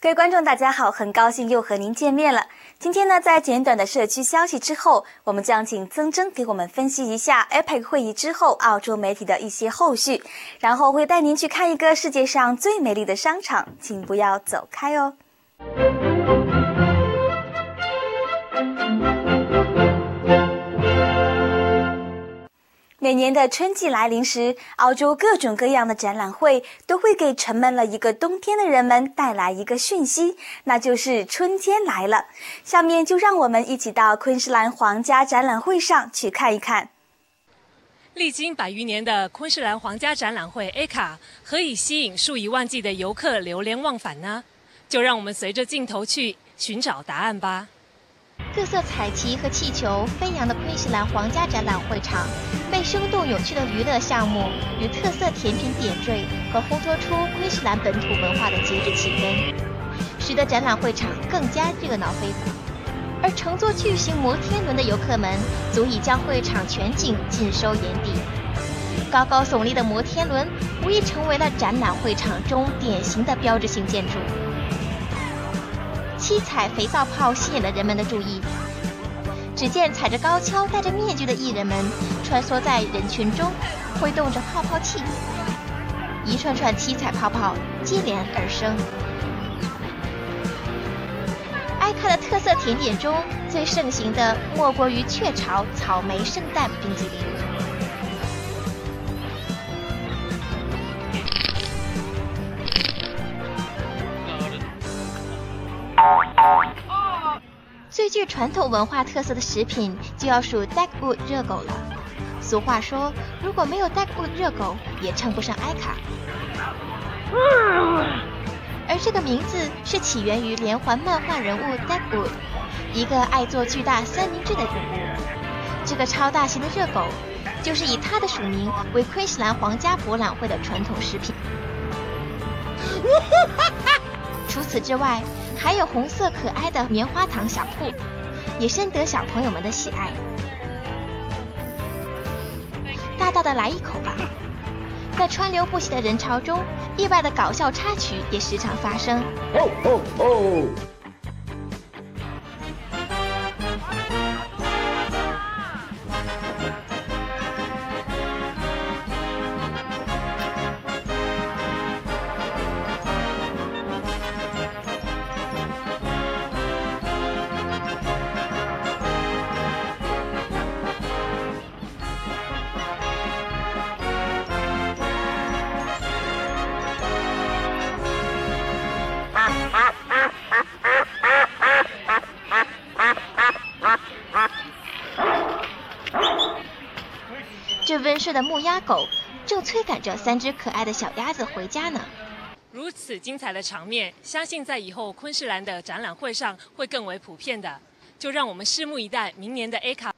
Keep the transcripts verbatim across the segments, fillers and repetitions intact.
各位观众大家好，很高兴又和您见面了。今天呢，在简短的社区消息之后，我们将请曾真给我们分析一下 A P E C 会议之后澳洲媒体的一些后续，然后会带您去看一个世界上最美丽的商场，请不要走开哦。每年的春季来临时，澳洲各种各样的展览会都会给沉闷了一个冬天的人们带来一个讯息，那就是春天来了。下面就让我们一起到昆士兰皇家展览会上去看一看。 历经百余年的昆士兰皇家展览会 A C A 何以吸引数以万计的游客流连忘返呢？就让我们随着镜头去寻找答案吧。 各色彩旗和气球飞扬的昆士兰皇家展览会场，被生动有趣的娱乐项目与特色甜品点缀和烘托出昆士兰本土文化的节日气氛，使得展览会场更加热闹非凡。而乘坐巨型摩天轮的游客们，足以将会场全景尽收眼底。高高耸立的摩天轮无疑成为了展览会场中典型的标志性建筑。七彩肥皂泡吸引了人们的注意，只见踩着高跷、戴着面具的艺人们穿梭在人群中，挥动着泡泡器，一串串七彩泡泡接连而生。埃卡的特色甜点中最盛行的莫过于雀巢草莓圣诞冰激凌。最具传统文化特色的食品就要数 Dagwood 热狗了。俗话说，如果没有 Dagwood 热狗，也称不上埃卡。而这个名字是起源于连环漫画人物 Dagwood， 一个爱做巨大三明治的人物。这个超大型的热狗，就是以他的署名为昆士兰皇家博览会的传统食品。除此之外，还有红色可爱的棉花糖小铺，也深得小朋友们的喜爱。大大的来一口吧！在川流不息的人潮中，意外的搞笑插曲也时常发生。哦哦哦！这温顺的木鸭狗正催赶着三只可爱的小鸭子回家呢。 如此精彩的场面，相信在以后昆士兰的展览会上会更为普遍的。就让我们拭目以待明年的 A C A。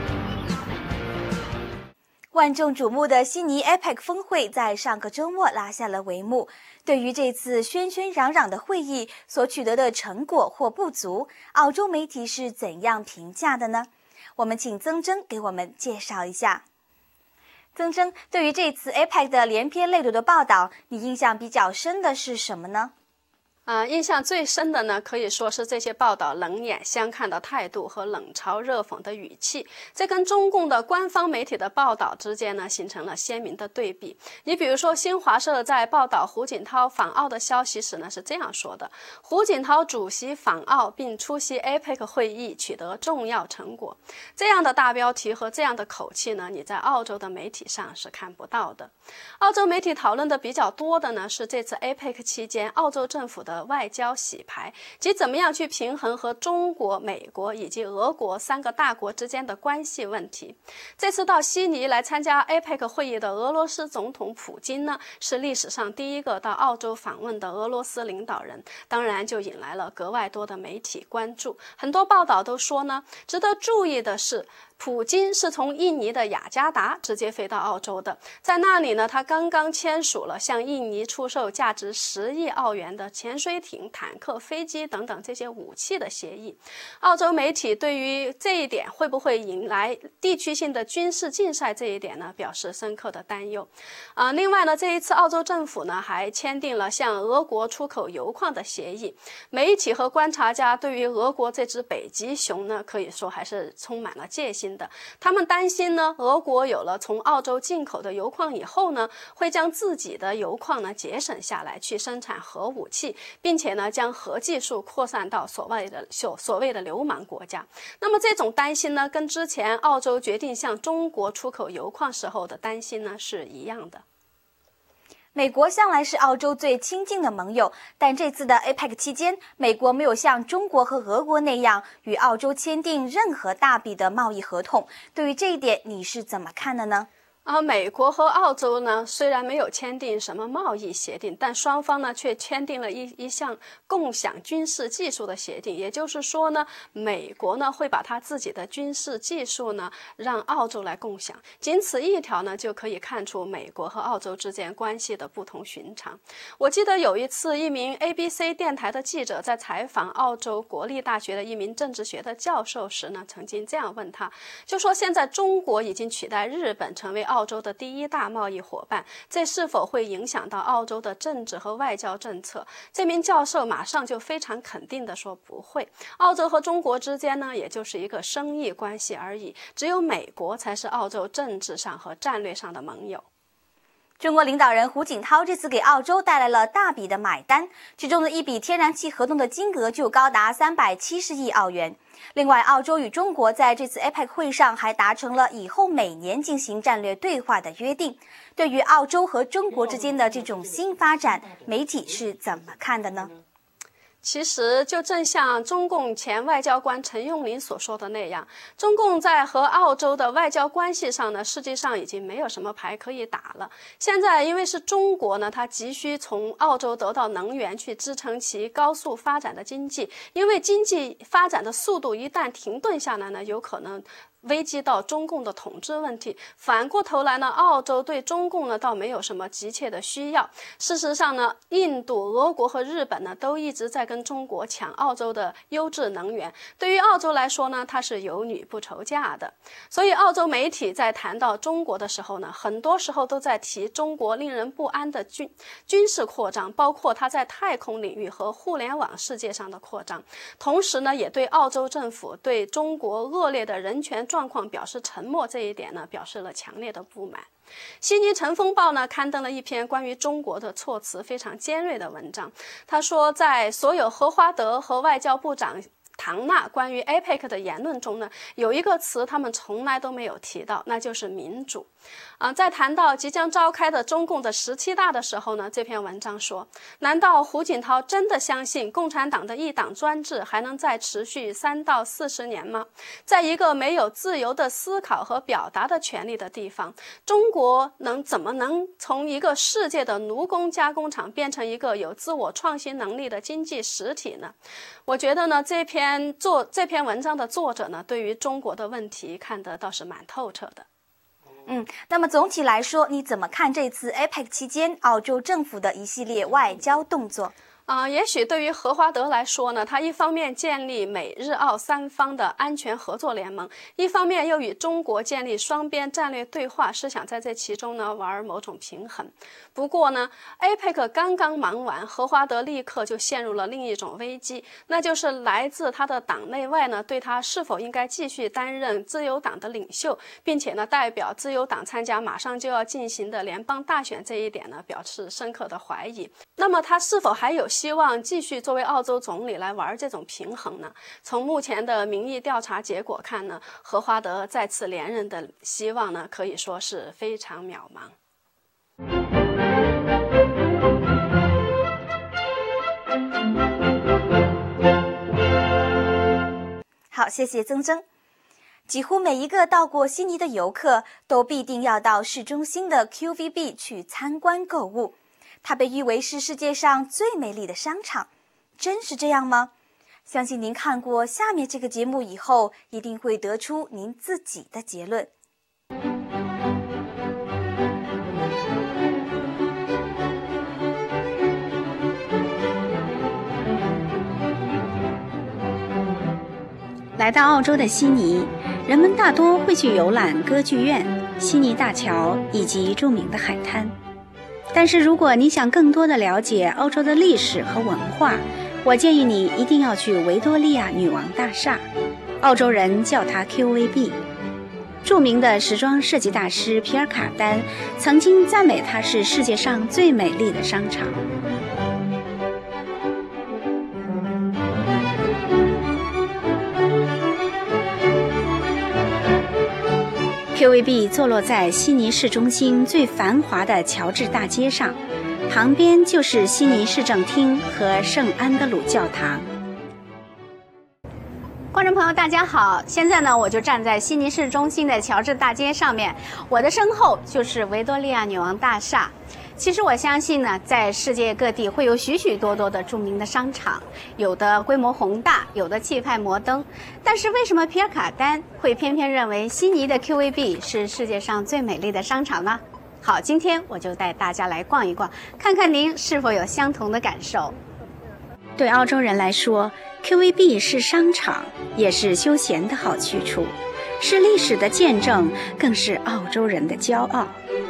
万众瞩目的悉尼 A P E C 峰会在上个周末拉下了帷幕。对于这次喧喧嚷嚷的会议所取得的成果或不足，澳洲媒体是怎样评价的呢？我们请曾真给我们介绍一下。曾真，对于这次 A P E C 的连篇累牍的报道，你印象比较深的是什么呢？ 呃，印象最深的呢，可以说是这些报道冷眼相看的态度和冷嘲热讽的语气，这跟中共的官方媒体的报道之间呢，形成了鲜明的对比。你比如说，新华社在报道胡锦涛访澳的消息时呢，是这样说的：胡锦涛主席访澳并出席 A P E C 会议，取得重要成果。这样的大标题和这样的口气呢，你在澳洲的媒体上是看不到的。澳洲媒体讨论的比较多的呢，是这次 A P E C 期间澳洲政府的外交洗牌及怎么样去平衡和中国、美国以及俄国三个大国之间的关系问题。这次到悉尼来参加 A P E C 会议的俄罗斯总统普京呢，是历史上第一个到澳洲访问的俄罗斯领导人，当然就引来了格外多的媒体关注。很多报道都说呢，值得注意的是， 普京是从印尼的雅加达直接飞到澳洲的，在那里呢，他刚刚签署了向印尼出售价值十亿澳元的潜水艇、坦克、飞机等等这些武器的协议。澳洲媒体对于这一点会不会引来地区性的军事竞赛这一点呢，表示深刻的担忧。啊、呃，另外呢，这一次澳洲政府呢还签订了向俄国出口油矿的协议。媒体和观察家对于俄国这只北极熊呢，可以说还是充满了戒心的。他们担心呢，俄国有了从澳洲进口的油矿以后呢，会将自己的油矿呢节省下来，去生产核武器，并且呢将核技术扩散到所谓的所所谓的流氓国家。那么这种担心呢，跟之前澳洲决定向中国出口油矿时候的担心呢是一样的。 美国向来是澳洲最亲近的盟友，但这次的 A P E C 期间，美国没有像中国和俄国那样与澳洲签订任何大笔的贸易合同。对于这一点，你是怎么看的呢？ 啊，美国和澳洲呢，虽然没有签订什么贸易协定，但双方呢却签订了一一项共享军事技术的协定。也就是说呢，美国呢会把他自己的军事技术呢让澳洲来共享。仅此一条呢，就可以看出美国和澳洲之间关系的不同寻常。我记得有一次，一名 A B C 电台的记者在采访澳洲国立大学的一名政治学的教授时呢，曾经这样问他，就说现在中国已经取代日本成为澳洲的第一大贸易伙伴，这是否会影响到澳洲的政治和外交政策？这名教授马上就非常肯定地说不会。澳洲和中国之间呢，也就是一个生意关系而已，只有美国才是澳洲政治上和战略上的盟友。 中国领导人胡锦涛这次给澳洲带来了大笔的买单，其中的一笔天然气合同的金额就高达三百七十亿澳元。另外，澳洲与中国在这次 A P E C 会上还达成了以后每年进行战略对话的约定。对于澳洲和中国之间的这种新发展，媒体是怎么看的呢？ 其实就正像中共前外交官陈用林所说的那样，中共在和澳洲的外交关系上呢，实际上已经没有什么牌可以打了。现在因为是中国呢，它急需从澳洲得到能源去支撑其高速发展的经济，因为经济发展的速度一旦停顿下来呢，有可能危及到中共的统治问题。反过头来呢，澳洲对中共呢倒没有什么急切的需要。事实上呢，印度、俄国和日本呢都一直在跟中国抢澳洲的优质能源。对于澳洲来说呢，它是有女不愁嫁的。所以澳洲媒体在谈到中国的时候呢，很多时候都在提中国令人不安的军军事扩张，包括它在太空领域和互联网世界上的扩张。同时呢，也对澳洲政府对中国恶劣的人权状况表示沉默这一点呢，表示了强烈的不满。悉尼晨风报呢刊登了一篇关于中国的措辞非常尖锐的文章。他说，在所有荷华德和外交部长唐纳关于 A P E C 的言论中呢，有一个词他们从来都没有提到，那就是民主。啊，在谈到即将召开的中共的十七大的时候呢，这篇文章说，难道胡锦涛真的相信共产党的一党专制还能再持续三到四十年吗？在一个没有自由的思考和表达的权利的地方，中国能怎么能从一个世界的奴工加工厂变成一个有自我创新能力的经济实体呢？我觉得呢，这篇作这篇文章的作者呢，对于中国的问题看得倒是蛮透彻的。 嗯，那么总体来说，你怎么看这次 A P E C 期间澳洲政府的一系列外交动作？ 啊、呃，也许对于荷华德来说呢，他一方面建立美日澳三方的安全合作联盟，一方面又与中国建立双边战略对话，是想在这其中呢玩某种平衡。不过呢 ，A P E C 刚刚忙完，荷华德立刻就陷入了另一种危机，那就是来自他的党内外呢对他是否应该继续担任自由党的领袖，并且呢代表自由党参加马上就要进行的联邦大选这一点呢表示深刻的怀疑。那么他是否还有希望继续作为澳洲总理来玩这种平衡呢？从目前的民意调查结果看呢，荷华德再次连任的希望呢，可以说是非常渺茫。 好，谢谢曾曾。几乎每一个到过悉尼的游客都必定要到市中心的 Q V B 去参观购物。它被誉为是世界上最美丽的商场，真是这样吗？ 相信您看过下面这个节目以后，一定会得出您自己的结论。 来到澳洲的悉尼，人们大多会去游览歌剧院、悉尼大桥以及著名的海滩。但是如果你想更多的了解澳洲的历史和文化，我建议你一定要去维多利亚女王大厦，澳洲人叫它 Q V B。 著名的时装设计大师皮尔卡丹曾经赞美它是世界上最美丽的商场。Q V B 坐落在悉尼市中心最繁华的乔治大街上，旁边就是悉尼市政厅和圣安德鲁教堂。观众朋友大家好，现在呢我就站在悉尼市中心的乔治大街上面，我的身后就是维多利亚女王大厦。其实我相信呢，在世界各地会有许许多多的著名的商场，有的规模宏大，有的气派摩登。但是为什么皮尔卡丹会偏偏认为悉尼的 Q V B 是世界上最美丽的商场呢？好，今天我就带大家来逛一逛，看看您是否有相同的感受。对澳洲人来说， Q V B 是商场，也是休闲的好去处，是历史的见证，更是澳洲人的骄傲。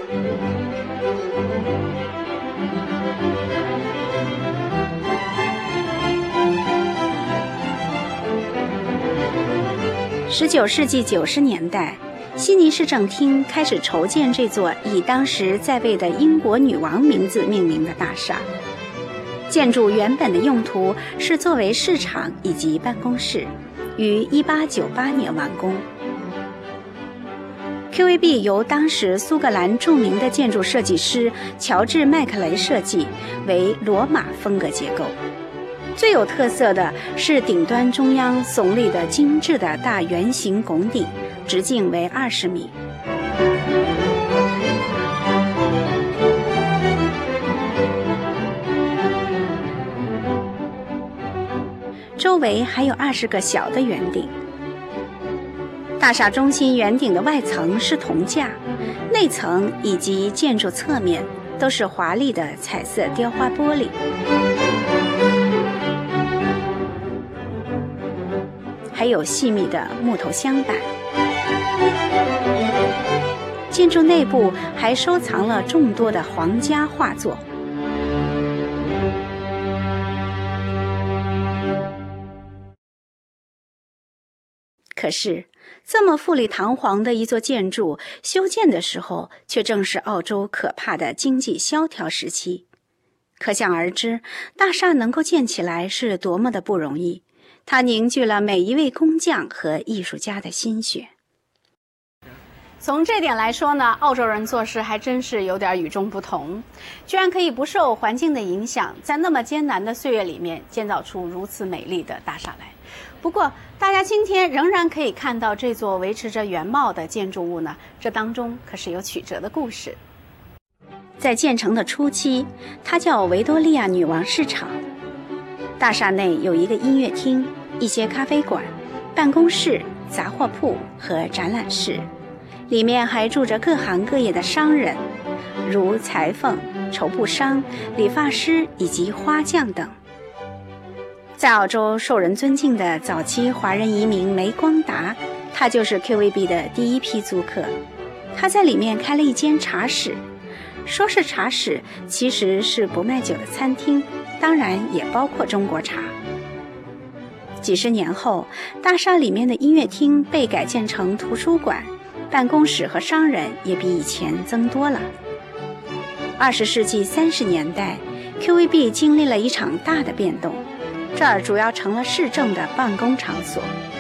十九世纪九十年代，悉尼市政厅开始筹建这座以当时在位的英国女王名字命名的大厦。建筑原本的用途是作为市场以及办公室，于一八九八年完工。Q V B 由当时苏格兰著名的建筑设计师乔治·麦克雷设计，为罗马风格结构。最有特色的是顶端中央耸立的精致的大圆形拱顶，直径为二十米。周围还有二十个小的圆顶。大厦中心圆顶的外层是铜架，内层以及建筑侧面都是华丽的彩色雕花玻璃。还有细密的木头镶板。建筑内部还收藏了众多的皇家画作。可是，这么富丽堂皇的一座建筑，修建的时候却正是澳洲可怕的经济萧条时期。可想而知，大厦能够建起来是多么的不容易。它凝聚了每一位工匠和艺术家的心血。从这点来说呢，澳洲人做事还真是有点与众不同，居然可以不受环境的影响，在那么艰难的岁月里面建造出如此美丽的大厦来。不过，大家今天仍然可以看到这座维持着原貌的建筑物呢，这当中可是有曲折的故事。在建成的初期，它叫维多利亚女王市场。大厦内有一个音乐厅、一些咖啡馆、办公室、杂货铺和展览室，里面还住着各行各业的商人，如裁缝、绸布商、理发师以及花匠等。在澳洲受人尊敬的早期华人移民梅光达，他就是 Q V B 的第一批租客。他在里面开了一间茶室，说是茶室，其实是不卖酒的餐厅，当然也包括中国茶。几十年后，大厦里面的音乐厅被改建成图书馆，办公室和商人也比以前增多了。二十世纪三十年代 ，Q V B 经历了一场大的变动，这儿主要成了市政的办公场所。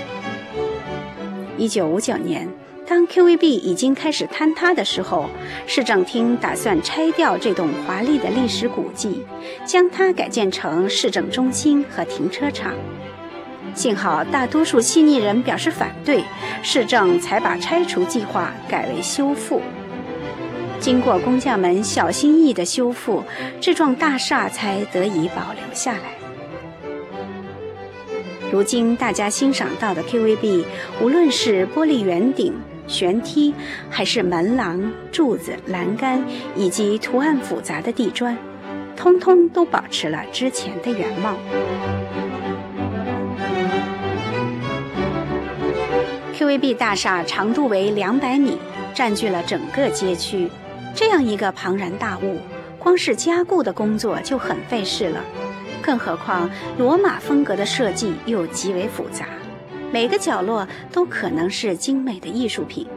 一九五九年，当 Q V B 已经开始坍塌的时候，市政厅打算拆掉这栋华丽的历史古迹，将它改建成市政中心和停车场。幸好大多数悉尼人表示反对，市政才把拆除计划改为修复。经过工匠们小心翼翼的修复，这幢大厦才得以保留下来。 如今大家欣赏到的 K V B， 无论是玻璃圆顶、旋梯，还是门廊、柱子、栏杆，以及图案复杂的地砖，通通都保持了之前的原貌。Q V B 大厦长度为两百米，占据了整个街区。这样一个庞然大物，光是加固的工作就很费事了，更何况罗马风格的设计又极为复杂，每个角落都可能是精美的艺术品。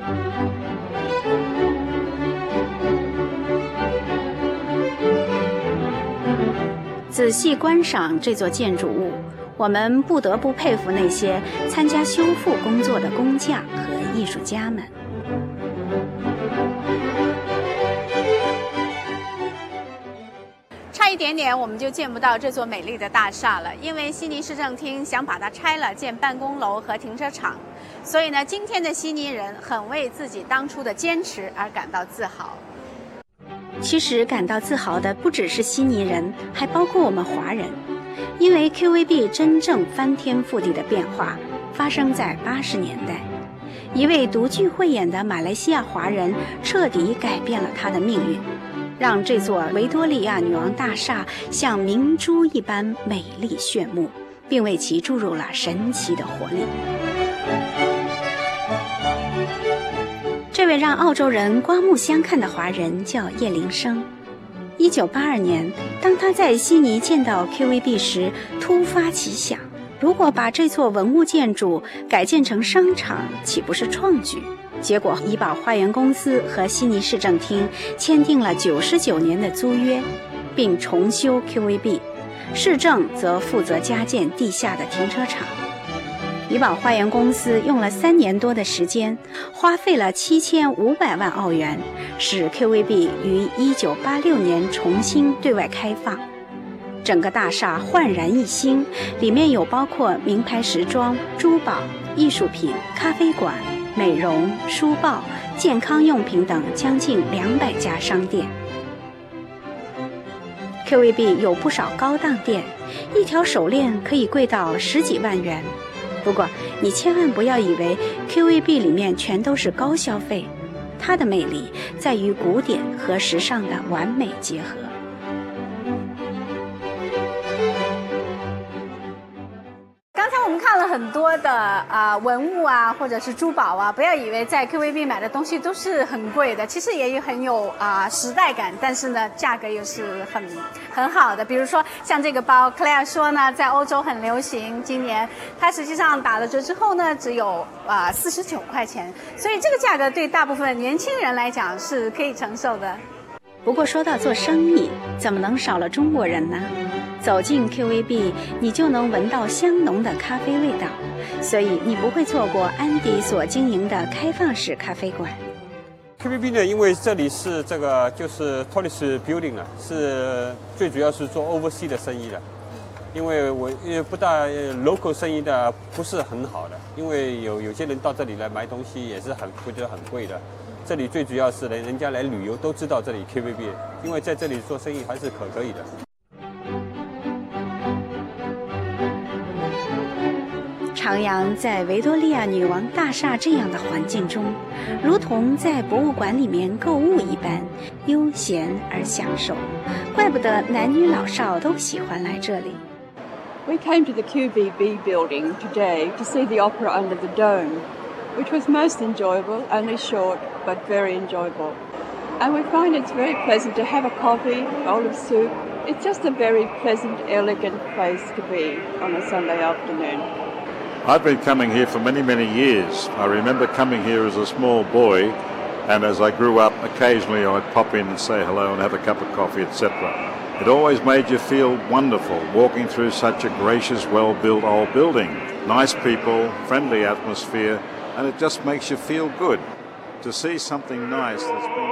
仔细观赏这座建筑物，我们不得不佩服那些参加修复工作的工匠和艺术家们。 差一点点我们就见不到这座美丽的大厦了，因为悉尼市政厅想把它拆了建办公楼和停车场，所以呢，今天的悉尼人很为自己当初的坚持而感到自豪。 其实感到自豪的不只是悉尼人，还包括我们华人，因为 Q V B 真正翻天覆地的变化发生在八十年代，一位独具慧眼的马来西亚华人彻底改变了他的命运，让这座维多利亚女王大厦像明珠一般美丽炫目，并为其注入了神奇的活力。这位让澳洲人刮目相看的华人叫叶林生。一九八二年，当他在悉尼见到 Q V B 时，突发奇想，如果把这座文物建筑改建成商场，岂不是创举？结果怡宝花园公司和悉尼市政厅签订了九十九年的租约，并重修 Q V B， 市政则负责加建地下的停车场。怡宝花园公司用了三年多的时间，花费了七千五百万澳元，使 Q V B 于一九八六年重新对外开放。整个大厦焕然一新，里面有包括名牌时装、珠宝、艺术品、咖啡馆、美容、书报、健康用品等将近两百家商店。Q V B 有不少高档店，一条手链可以贵到十几万元。不过你千万不要以为 Q V B 里面全都是高消费，它的魅力在于古典和时尚的完美结合。 刚才我们看了很多的啊、呃、文物啊，或者是珠宝啊，不要以为在 Q V B 买的东西都是很贵的，其实也很有啊、呃、时代感，但是呢，价格又是很很好的。比如说像这个包 ，Claire 说呢，在欧洲很流行，今年它实际上打了折之后呢，只有啊四十九块钱，所以这个价格对大部分年轻人来讲是可以承受的。 不过说到做生意，怎么能少了中国人呢？走进 Q V B， 你就能闻到香浓的咖啡味道，所以你不会错过安迪所经营的开放式咖啡馆。 Q V B 呢，因为这里是这个就是 tourist building 了，是最主要是做 overseas 的生意的。因为我也不大 local 生意的不是很好的，因为有有些人到这里来买东西也是很会觉得很贵的。这里最主要是人人家来旅游都知道这里 Q V B， 因为在这里做生意还是可可以的。 徜徉在维多利亚女王大厦这样的环境中，如同在博物馆里面购物一般，悠闲而享受。怪不得男女老少都喜欢来这里。 We came to the Q V B building today to see the opera under the dome, which was most enjoyable, only short, but very enjoyable. And we find it's very pleasant to have a coffee, a bowl of soup. It's just a very pleasant, elegant place to be on a Sunday afternoon. I've been coming here for many, many years. I remember coming here as a small boy, and as I grew up, occasionally I'd pop in and say hello and have a cup of coffee, et cetera. It always made you feel wonderful walking through such a gracious, well-built old building. Nice people, friendly atmosphere, and it just makes you feel good to see something nice that's been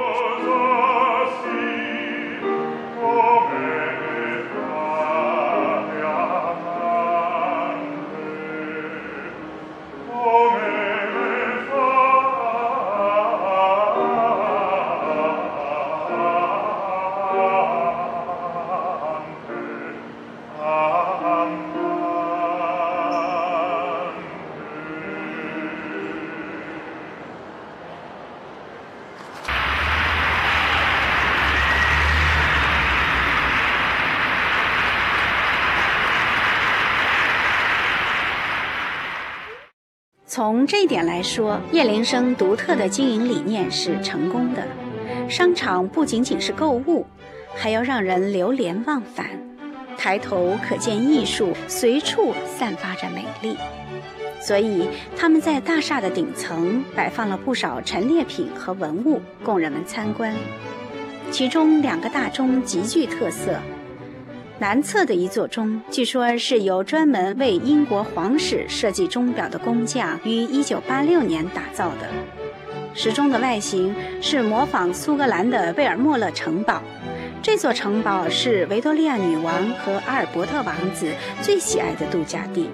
从这一点来说，叶林生独特的经营理念是成功的。商场不仅仅是购物，还要让人流连忘返，抬头可见艺术，随处散发着美丽。所以他们在大厦的顶层摆放了不少陈列品和文物供人们参观，其中两个大钟极具特色。南侧的一座钟，据说是由专门为英国皇室设计钟表的工匠于一九八六年打造的。时钟的外形是模仿苏格兰的贝尔莫勒城堡，这座城堡是维多利亚女王和阿尔伯特王子最喜爱的度假地。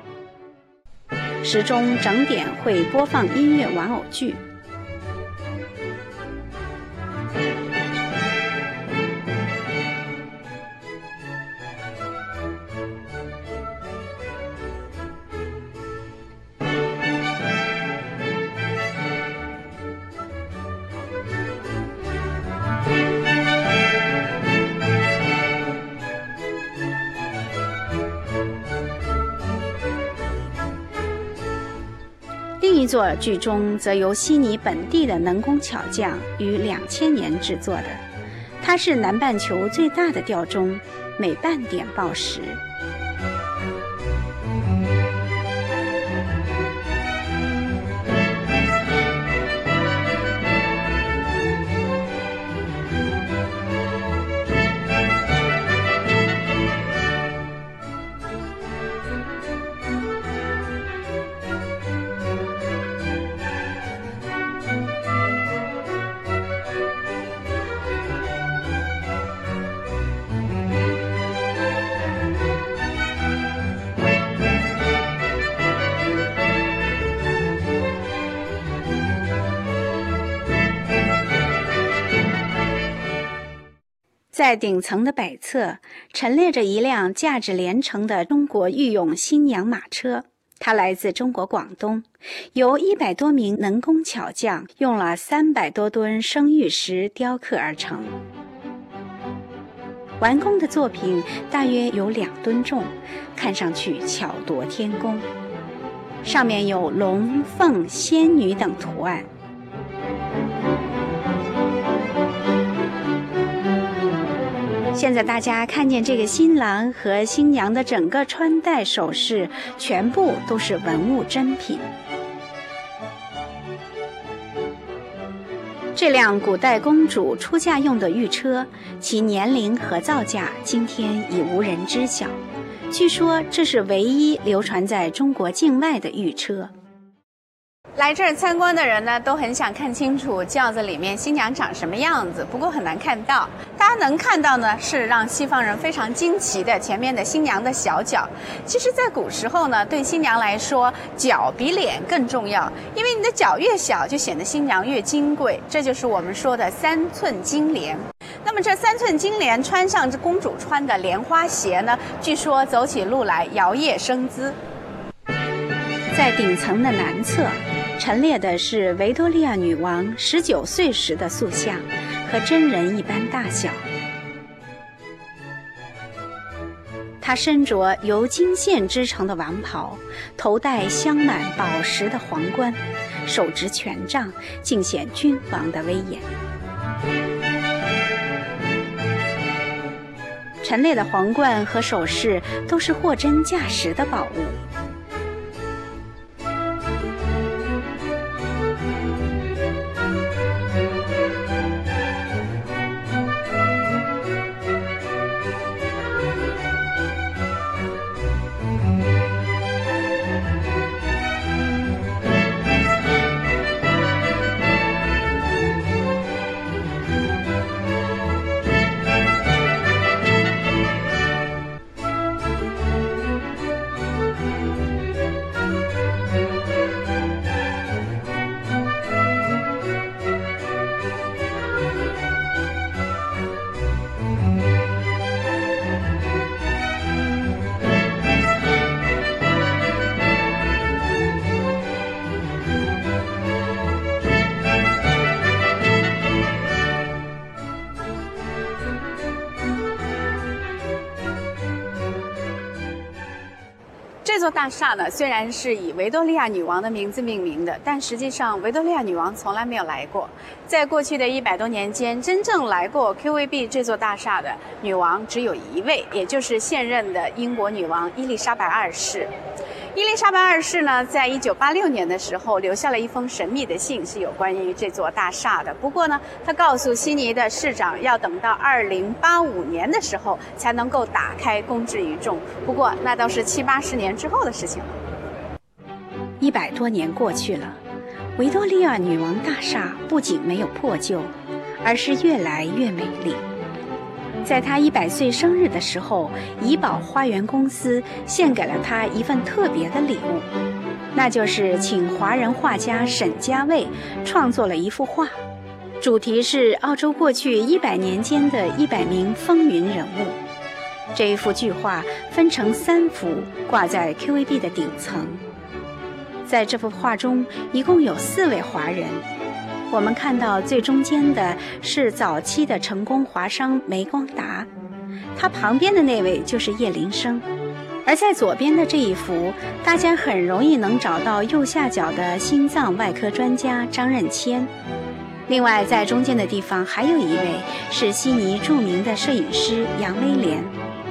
时钟整点会播放音乐玩偶剧。另一座剧钟则由悉尼本地的能工巧匠于两千年制作的，它是南半球最大的吊钟，每半点报时。在顶层的北侧陈列着一辆价值连城的中国御用新娘马车，它来自中国广东，由一百多名能工巧匠用了三百多吨生玉石雕刻而成。完工的作品大约有两吨重，看上去巧夺天工，上面有龙、凤、仙女等图案。现在大家看见这个新郎和新娘的整个穿戴首饰，全部都是文物珍品。这辆古代公主出嫁用的御车，其年龄和造价今天已无人知晓。据说这是唯一流传在中国境外的御车。 来这儿参观的人呢，都很想看清楚轿子里面新娘长什么样子，不过很难看到。大家能看到呢，是让西方人非常惊奇的前面的新娘的小脚。其实，在古时候呢，对新娘来说，脚比脸更重要，因为你的脚越小，就显得新娘越金贵。这就是我们说的三寸金莲。那么这三寸金莲穿上这公主穿的莲花鞋呢，据说走起路来摇曳生姿。 在顶层的南侧陈列的是维多利亚女王十九岁时的塑像，和真人一般大小。她身着由金线织成的王袍，头戴镶满宝石的皇冠，手执权杖，尽显君王的威严。陈列的皇冠和首饰都是货真价实的宝物。 座大厦呢，虽然是以维多利亚女王的名字命名的，但实际上维多利亚女王从来没有来过。在过去的一百多年间，真正来过 Q V B 这座大厦的女王只有一位，也就是现任的英国女王伊丽莎白二世。伊丽莎白二世呢，在一九八六年的时候留下了一封神秘的信，是有关于这座大厦的。不过呢，他告诉悉尼的市长，要等到二零八五年的时候才能够打开公之于众。不过那倒是七八十年之后的事情了。 一百多年过去了，维多利亚女王大厦不仅没有破旧，而是越来越美丽。在她一百岁生日的时候，怡宝花园公司献给了她一份特别的礼物，那就是请华人画家沈家卫创作了一幅画，主题是澳洲过去一百年间的一百名风云人物。这一幅巨画分成三幅，挂在 Q V B 的顶层。在这幅画中，一共有四位华人。我们看到最中间的是早期的成功华商梅光达，他旁边的那位就是叶林生，而在左边的这一幅，大家很容易能找到右下角的心脏外科专家张任谦。另外，在中间的地方还有一位是悉尼著名的摄影师杨威廉。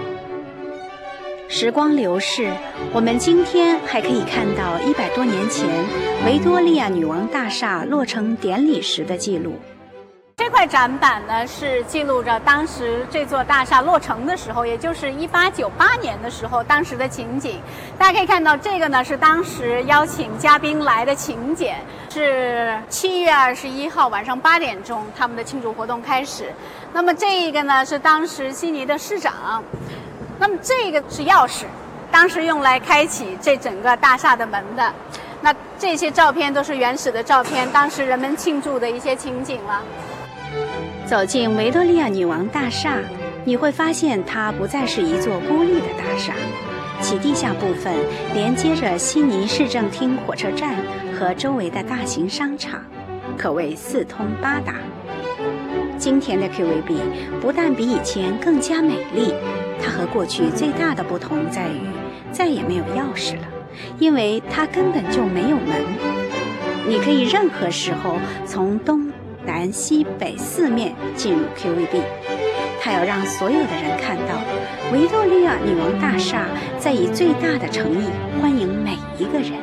时光流逝，我们今天还可以看到一百多年前维多利亚女王大厦落成典礼时的记录。 这块展板呢，是记录着当时这座大厦落成的时候，也就是一八九八年的时候，当时的情景。大家可以看到，这个呢是当时邀请嘉宾来的请柬，是七月二十一号晚上八点钟，他们的庆祝活动开始。那么这一个呢是当时悉尼的市长。那么这个是钥匙，当时用来开启这整个大厦的门的。那这些照片都是原始的照片，当时人们庆祝的一些情景了。 走进维多利亚女王大厦，你会发现它不再是一座孤立的大厦，其地下部分连接着悉尼市政厅火车站和周围的大型商场，可谓四通八达。今天的 Q V B 不但比以前更加美丽，它和过去最大的不同在于再也没有钥匙了，因为它根本就没有门。你可以任何时候从东南西北四面进入 Q V B。 它要让所有的人看到维多利亚女王大厦在以最大的诚意欢迎每一个人。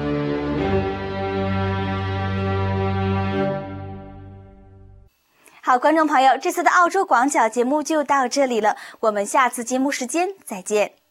好，观众朋友，这次的澳洲广角节目就到这里了，我们下次节目时间再见。